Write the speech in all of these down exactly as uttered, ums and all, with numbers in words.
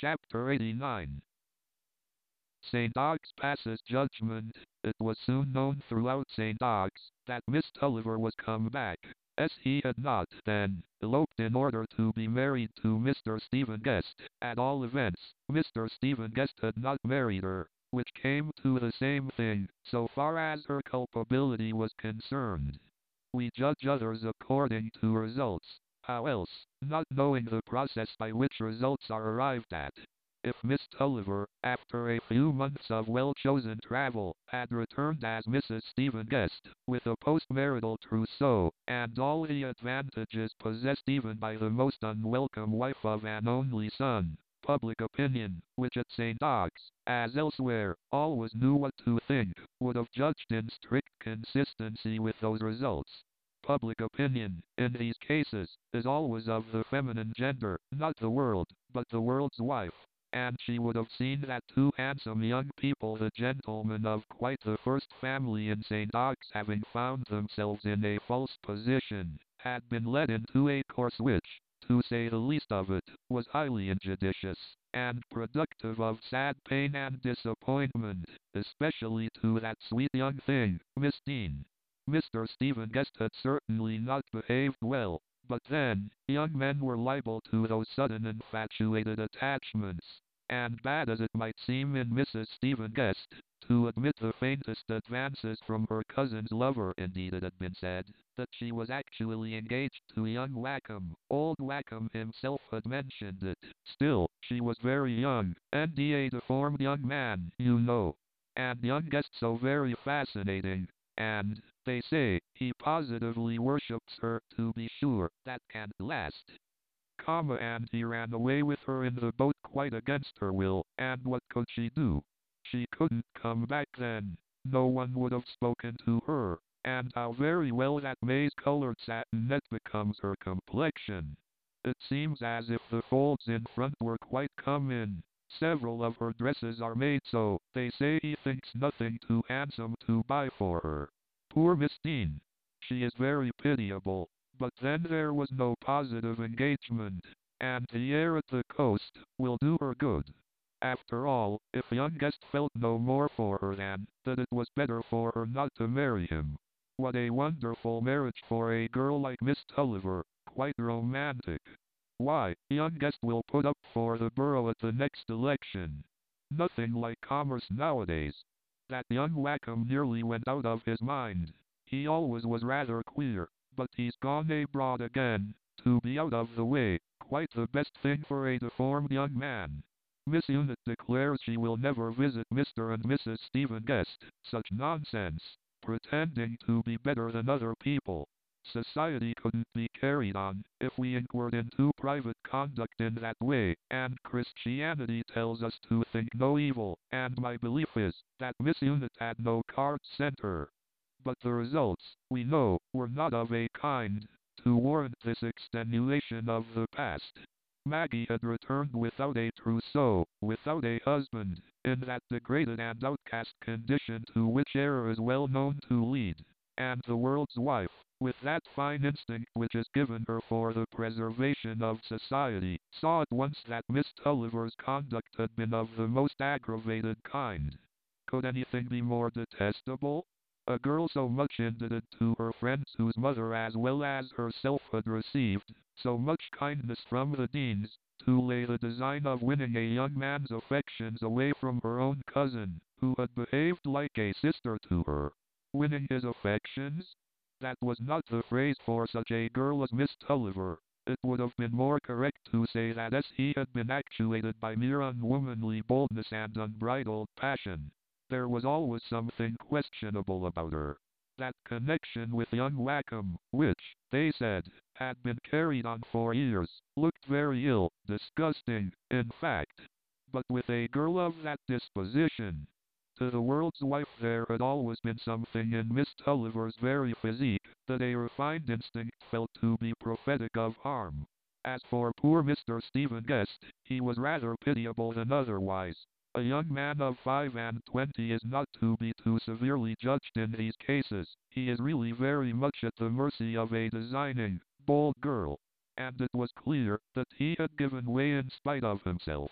Chapter eighty-nine. Saint Ogg's passes judgment. It was soon known throughout Saint Ogg's that Miss Tulliver was come back, as he had not, then, eloped in order to be married to Mister Stephen Guest. At all events, Mister Stephen Guest had not married her, which came to the same thing, so far as her culpability was concerned. We judge others according to results. How else, not knowing the process by which results are arrived at? If Miss Tulliver, after a few months of well-chosen travel, had returned as Missus Stephen Guest, with a post-marital trousseau, and all the advantages possessed even by the most unwelcome wife of an only son, public opinion, which at Saint Ogg's, as elsewhere, always knew what to think, would have judged in strict consistency with those results. Public opinion, in these cases, is always of the feminine gender, not the world, but the world's wife. And she would have seen that two handsome young people, the gentlemen of quite the first family in Saint Ogg's, having found themselves in a false position, had been led into a course which, to say the least of it, was highly injudicious, and productive of sad pain and disappointment, especially to that sweet young thing, Miss Dean. Mister Stephen Guest had certainly not behaved well, but then, young men were liable to those sudden infatuated attachments, and bad as it might seem in Missus Stephen Guest to admit the faintest advances from her cousin's lover, indeed it had been said that she was actually engaged to young Wackham. Old Wackham himself had mentioned it. Still, she was very young, and he a deformed young man, you know, and young Guest so very fascinating. And, they say, he positively worships her, to be sure, that can't last. Comma, and he ran away with her in the boat quite against her will, and what could she do? She couldn't come back then. No one would have spoken to her, and how very well that maize-colored satin net becomes her complexion. It seems as if the folds in front were quite come in. Several of her dresses are made so. They say he thinks nothing too handsome to buy for her. Poor Miss Dean. She is very pitiable, but then there was no positive engagement, and the air at the coast will do her good. After all, if young Guest felt no more for her than that it was better for her not to marry him. What a wonderful marriage for a girl like Miss Tulliver, quite romantic. Why, young Guest will put up for the borough at the next election. Nothing like commerce nowadays. That young Wackham nearly went out of his mind. He always was rather queer, but he's gone abroad again, to be out of the way, quite the best thing for a deformed young man. Miss Unit declares she will never visit Mister and Missus Stephen Guest. Such nonsense. Pretending to be better than other people. Society couldn't be carried on if we inquired into private conduct in that way, and Christianity tells us to think no evil, and my belief is that Miss Unit had no cards sent her. But the results, we know, were not of a kind to warrant this extenuation of the past. Maggie had returned without a trousseau, without a husband, in that degraded and outcast condition to which error is well known to lead, and the world's wife, with that fine instinct which is given her for the preservation of society, saw at once that Miss Tulliver's conduct had been of the most aggravated kind. Could anything be more detestable? A girl so much indebted to her friends, whose mother as well as herself had received so much kindness from the Deans, to lay the design of winning a young man's affections away from her own cousin, who had behaved like a sister to her. Winning his affections? That was not the phrase for such a girl as Miss Tulliver. It would have been more correct to say that as he had been actuated by mere unwomanly boldness and unbridled passion. There was always something questionable about her. That connection with young Wackham, which, they said, had been carried on for years, looked very ill, disgusting, in fact. But with a girl of that disposition, to the world's wife there had always been something in Miss Tulliver's very physique that a refined instinct felt to be prophetic of harm. As for poor Mister Stephen Guest, he was rather pitiable than otherwise. A young man of five and twenty is not to be too severely judged in these cases. He is really very much at the mercy of a designing, bold girl, and it was clear that he had given way in spite of himself.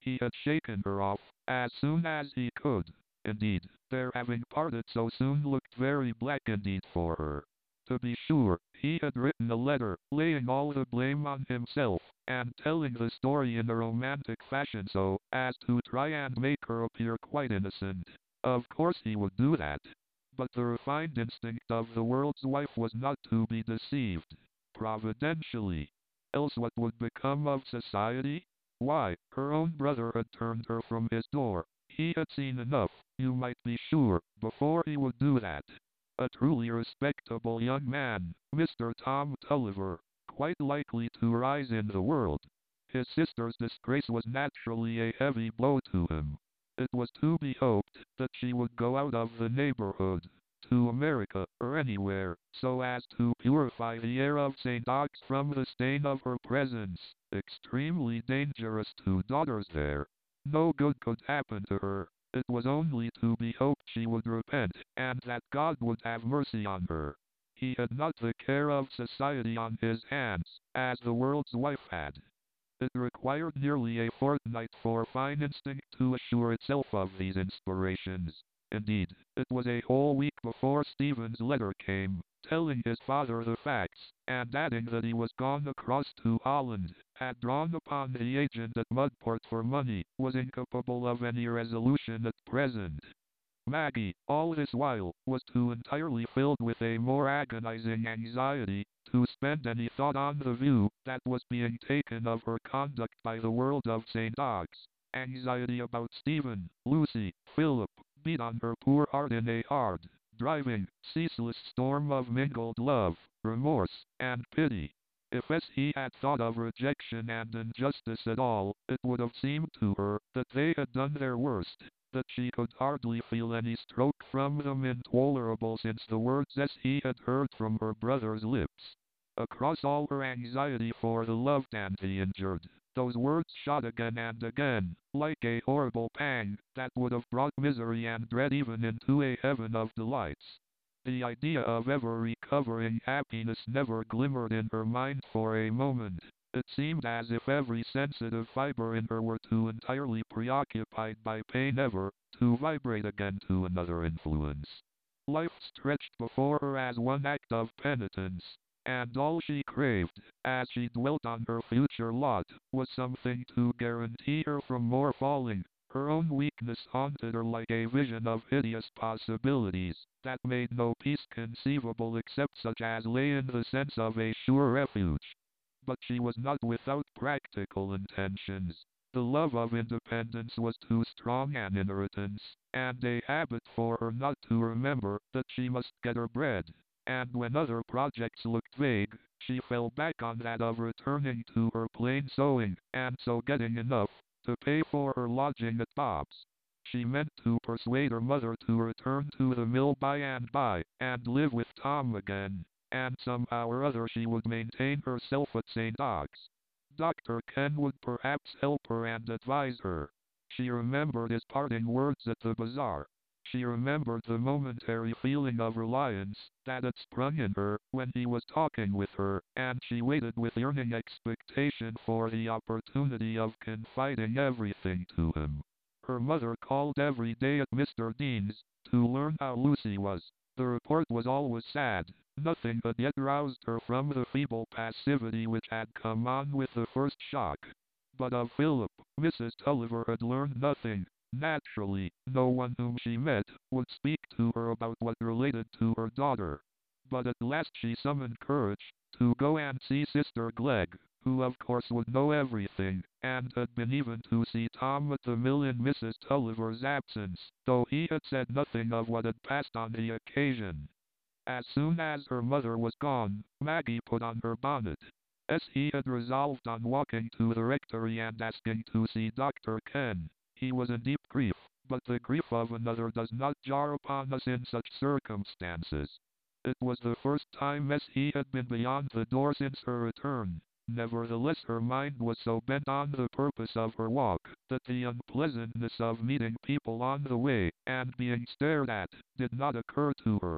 he had shaken her off as soon as he could. Indeed, their having parted so soon looked very black indeed for her. To be sure, he had written a letter, laying all the blame on himself, and telling the story in a romantic fashion so as to try and make her appear quite innocent. Of course he would do that. But the refined instinct of the world's wife was not to be deceived. Providentially. Else what would become of society? Why, her own brother had turned her from his door. He had seen enough, you might be sure, before he would do that. A truly respectable young man, Mister Tom Tulliver, quite likely to rise in the world. His sister's disgrace was naturally a heavy blow to him. It was to be hoped that she would go out of the neighborhood, to America, or anywhere, so as to purify the air of Saint Ox from the stain of her presence. Extremely dangerous to daughters there. No good could happen to her. It was only to be hoped she would repent, and that God would have mercy on her. He had not the care of society on his hands, as the world's wife had. It required nearly a fortnight for fine instinct to assure itself of these inspirations. Indeed, it was a whole week before Stephen's letter came, telling his father the facts, and adding that he was gone across to Holland, had drawn upon the agent at Mudport for money, was incapable of any resolution at present. Maggie, all this while, was too entirely filled with a more agonizing anxiety to spend any thought on the view that was being taken of her conduct by the world of Saint Ox. Anxiety about Stephen, Lucy, Philip, beat on her poor heart in a hard, driving, ceaseless storm of mingled love, remorse, and pity. If as he had thought of rejection and injustice at all, it would have seemed to her that they had done their worst, that she could hardly feel any stroke from them intolerable since the words as he had heard from her brother's lips. Across all her anxiety for the loved and the injured, those words shot again and again, like a horrible pang, that would have brought misery and dread even into a heaven of delights. The idea of ever recovering happiness never glimmered in her mind for a moment. It seemed as if every sensitive fiber in her were too entirely preoccupied by pain ever to vibrate again to another influence. Life stretched before her as one act of penitence, and all she craved, as she dwelt on her future lot, was something to guarantee her from more falling. Her own weakness haunted her like a vision of hideous possibilities, that made no peace conceivable except such as lay in the sense of a sure refuge. But she was not without practical intentions. The love of independence was too strong an inheritance, and a habit for her not to remember that she must get her bread. And when other projects looked vague, she fell back on that of returning to her plain sewing, and so getting enough to pay for her lodging at Bob's. She meant to persuade her mother to return to the mill by and by, and live with Tom again, and somehow or other she would maintain herself at Saint Ox. Doctor Ken would perhaps help her and advise her. She remembered his parting words at the bazaar. She remembered the momentary feeling of reliance that had sprung in her when he was talking with her, and she waited with yearning expectation for the opportunity of confiding everything to him. Her mother called every day at Mister Dean's to learn how Lucy was. The report was always sad. Nothing had yet roused her from the feeble passivity which had come on with the first shock. But of Philip, Missus Tulliver had learned nothing. Naturally, no one whom she met would speak to her about what related to her daughter. But at last she summoned courage to go and see Sister Glegg, who of course would know everything, and had been even to see Tom at the mill in Missus Tulliver's absence, though he had said nothing of what had passed on the occasion. As soon as her mother was gone, Maggie put on her bonnet. As he had resolved on walking to the rectory and asking to see Doctor Ken. He was in deep grief, but the grief of another does not jar upon us in such circumstances. It was the first time as he had been beyond the door since her return. Nevertheless her mind was so bent on the purpose of her walk, that the unpleasantness of meeting people on the way, and being stared at, did not occur to her.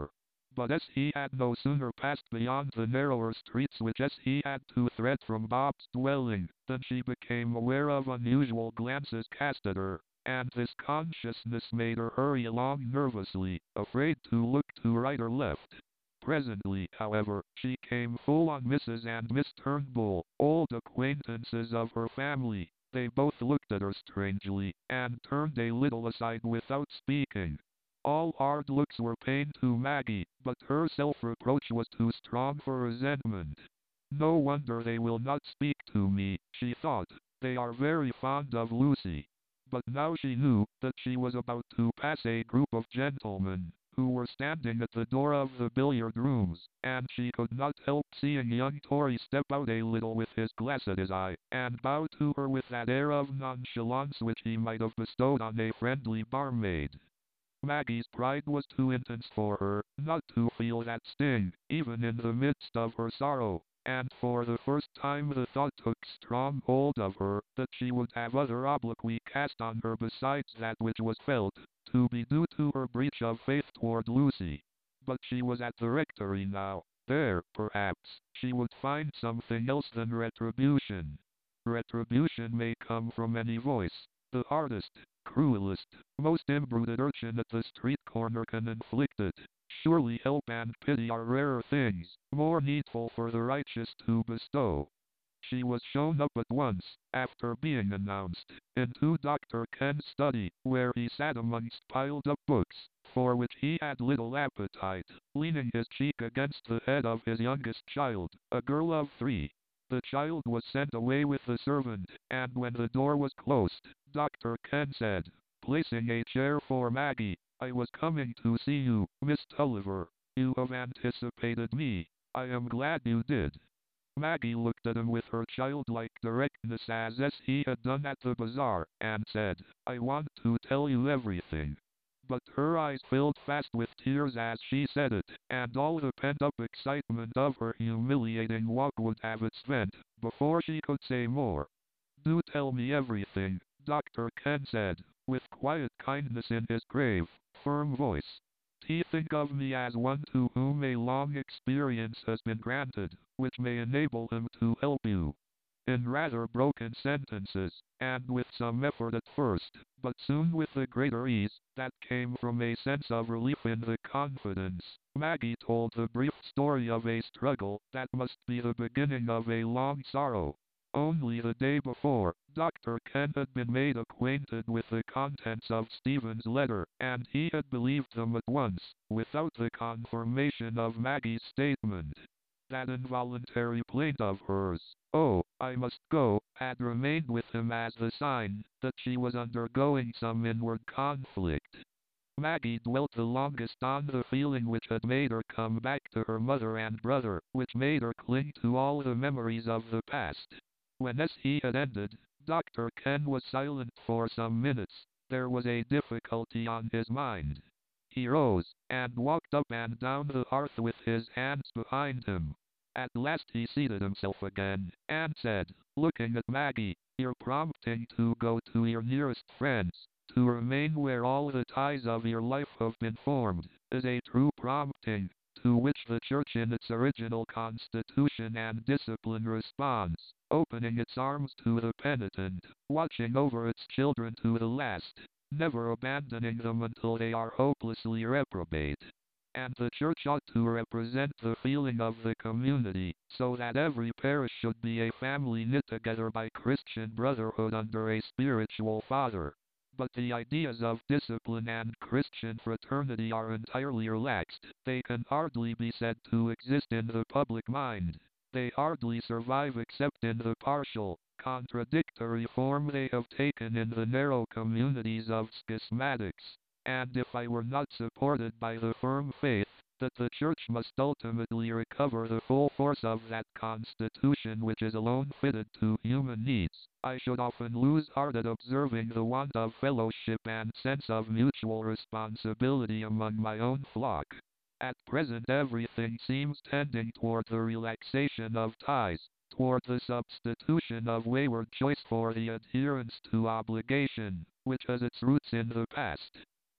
But as he had no sooner passed beyond the narrower streets which as he had to thread from Bob's dwelling, than she became aware of unusual glances cast at her, and this consciousness made her hurry along nervously, afraid to look to right or left. Presently, however, she came full on Missus and Miss Turnbull, old acquaintances of her family. They both looked at her strangely, and turned a little aside without speaking. All hard looks were pain to Maggie, but her self-reproach was too strong for resentment. No wonder they will not speak to me, she thought. They are very fond of Lucy. But now she knew that she was about to pass a group of gentlemen, who were standing at the door of the billiard rooms, and she could not help seeing young Tory step out a little with his glass at his eye, and bow to her with that air of nonchalance which he might have bestowed on a friendly barmaid. Maggie's pride was too intense for her not to feel that sting, even in the midst of her sorrow, and for the first time the thought took strong hold of her that she would have other obloquy cast on her besides that which was felt to be due to her breach of faith toward Lucy. But she was at the rectory now. There, perhaps, she would find something else than retribution. Retribution may come from any voice. The hardest, cruelest, most imbruted urchin at the street corner can inflict it. Surely help and pity are rarer things, more needful for the righteous to bestow. She was shown up at once, after being announced, into Doctor Ken's study, where he sat amongst piled up books, for which he had little appetite, leaning his cheek against the head of his youngest child, a girl of three. The child was sent away with the servant, and when the door was closed, Doctor Ken said, placing a chair for Maggie, I was coming to see you, Miss Tulliver. You have anticipated me. I am glad you did. Maggie looked at him with her childlike directness as as he had done at the bazaar, and said, I want to tell you everything. But her eyes filled fast with tears as she said it, and all the pent-up excitement of her humiliating walk would have its vent, before she could say more. Do tell me everything, Doctor Ken said, with quiet kindness in his grave, firm voice. He think of me as one to whom a long experience has been granted, which may enable him to help you. In rather broken sentences, and with some effort at first, but soon with a greater ease, that came from a sense of relief in the confidence, Maggie told the brief story of a struggle that must be the beginning of a long sorrow. Only the day before, Doctor Ken had been made acquainted with the contents of Stephen's letter, and he had believed them at once, without the confirmation of Maggie's statement. That involuntary plaint of hers, oh, I must go, had remained with him as the sign that she was undergoing some inward conflict. Maggie dwelt the longest on the feeling which had made her come back to her mother and brother, which made her cling to all the memories of the past. When as he had ended, Doctor Ken was silent for some minutes. There was a difficulty on his mind. He rose, and walked up and down the hearth with his hands behind him. At last he seated himself again, and said, looking at Maggie, your prompting to go to your nearest friends, to remain where all the ties of your life have been formed, is a true prompting, to which the Church in its original constitution and discipline responds, opening its arms to the penitent, watching over its children to the last, never abandoning them until they are hopelessly reprobate. And the Church ought to represent the feeling of the community, so that every parish should be a family knit together by Christian brotherhood under a spiritual father. But the ideas of discipline and Christian fraternity are entirely relaxed. They can hardly be said to exist in the public mind. They hardly survive except in the partial, contradictory form they have taken in the narrow communities of schismatics. And if I were not supported by the firm faith that the Church must ultimately recover the full force of that constitution which is alone fitted to human needs, I should often lose heart at observing the want of fellowship and sense of mutual responsibility among my own flock. At present everything seems tending toward the relaxation of ties, toward the substitution of wayward choice for the adherence to obligation, which has its roots in the past.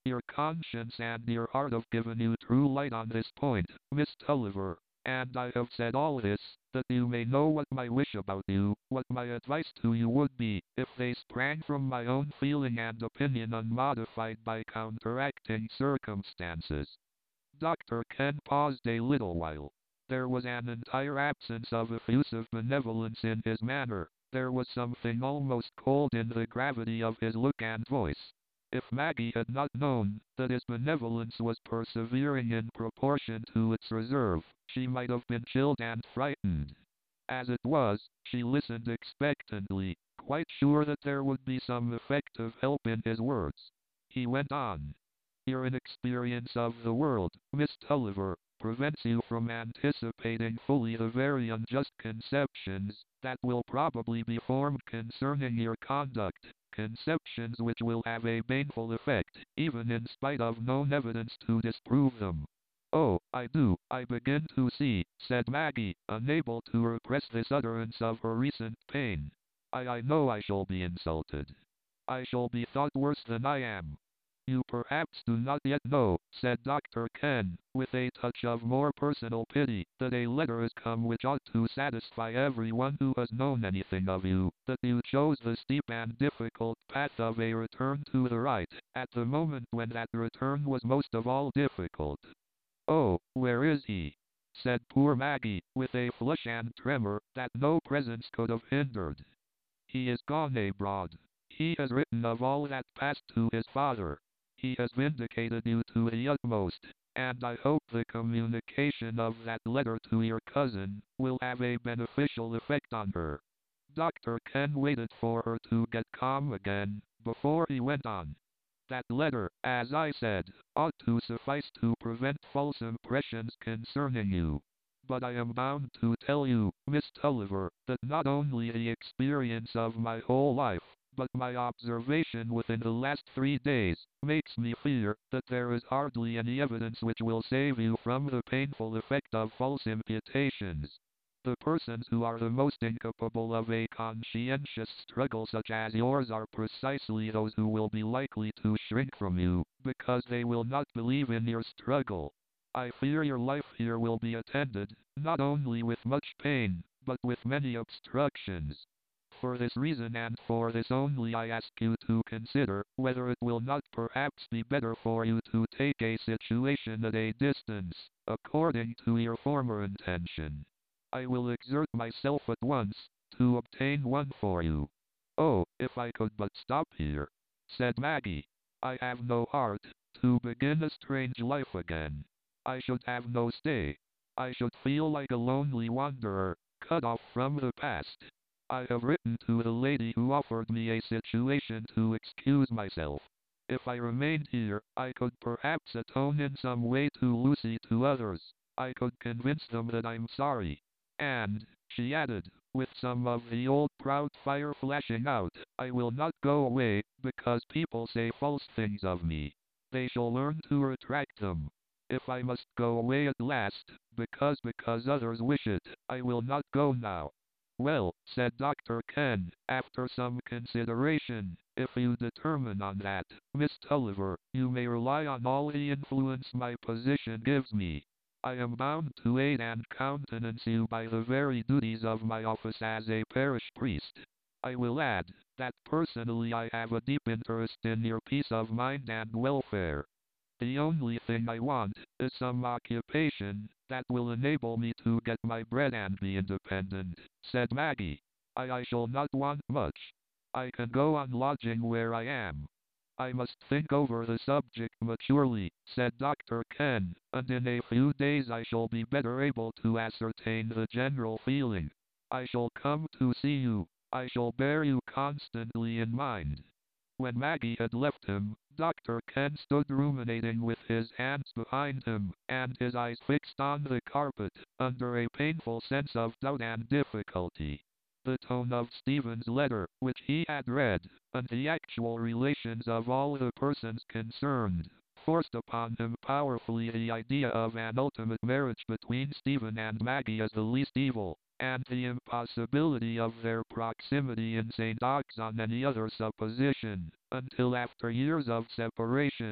Your conscience and your heart have given you true light on this point, Miss Tulliver, and I have said all this, that you may know what my wish about you, what my advice to you would be, if they sprang from my own feeling and opinion unmodified by counteracting circumstances. Doctor Ken paused a little while. There was an entire absence of effusive benevolence in his manner. There was something almost cold in the gravity of his look and voice. If Maggie had not known that his benevolence was persevering in proportion to its reserve, she might have been chilled and frightened. As it was, she listened expectantly, quite sure that there would be some effective help in his words. He went on. Your inexperience of the world, Miss Tulliver, prevents you from anticipating fully the very unjust conceptions that will probably be formed concerning your conduct, conceptions which will have a baneful effect, even in spite of known evidence to disprove them. Oh, I do, I begin to see, said Maggie, unable to repress this utterance of her recent pain. I, I know I shall be insulted. I shall be thought worse than I am. You perhaps do not yet know, said Doctor Ken, with a touch of more personal pity, that a letter has come which ought to satisfy everyone who has known anything of you, that you chose the steep and difficult path of a return to the right, at the moment when that return was most of all difficult. Oh, where is he? Said poor Maggie, with a flush and tremor that no presence could have hindered. He is gone abroad. He has written of all that passed to his father. He has vindicated you to the utmost, and I hope the communication of that letter to your cousin will have a beneficial effect on her. Doctor Ken waited for her to get calm again, before he went on. That letter, as I said, ought to suffice to prevent false impressions concerning you. But I am bound to tell you, Miss Tulliver, that not only the experience of my whole life, but my observation within the last three days, makes me fear that there is hardly any evidence which will save you from the painful effect of false imputations. The persons who are the most incapable of a conscientious struggle such as yours are precisely those who will be likely to shrink from you, because they will not believe in your struggle. I fear your life here will be attended, not only with much pain, but with many obstructions. For this reason and for this only I ask you to consider whether it will not perhaps be better for you to take a situation at a distance, according to your former intention. I will exert myself at once to obtain one for you. Oh, if I could but stop here, said Maggie. I have no heart to begin a strange life again. I should have no stay. I should feel like a lonely wanderer, cut off from the past. I have written to the lady who offered me a situation to excuse myself. If I remained here, I could perhaps atone in some way to Lucy, to others. I could convince them that I'm sorry. And, she added, with some of the old proud fire flashing out, I will not go away, because people say false things of me. They shall learn to retract them. If I must go away at last, because because others wish it, I will not go now. Well, said Doctor Ken, after some consideration, if you determine on that, Miss Tulliver, you may rely on all the influence my position gives me. I am bound to aid and countenance you by the very duties of my office as a parish priest. I will add, that personally I have a deep interest in your peace of mind and welfare. The only thing I want is some occupation that will enable me to get my bread and be independent, said Maggie. I, I shall not want much. I can go on lodging where I am. I must think over the subject maturely, said Doctor Ken, and in a few days I shall be better able to ascertain the general feeling. I shall come to see you. I shall bear you constantly in mind. When Maggie had left him, Doctor Ken stood ruminating with his hands behind him, and his eyes fixed on the carpet, under a painful sense of doubt and difficulty. The tone of Stephen's letter, which he had read, and the actual relations of all the persons concerned, forced upon him powerfully the idea of an ultimate marriage between Stephen and Maggie as the least evil, and the impossibility of their proximity in Saint Ogg's on any other supposition, until after years of separation,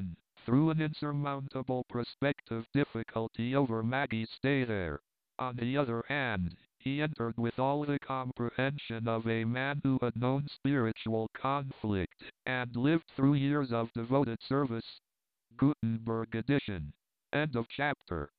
threw an insurmountable prospective difficulty over Maggie's stay there. On the other hand, he entered with all the comprehension of a man who had known spiritual conflict and lived through years of devoted service. Gutenberg edition. End of chapter.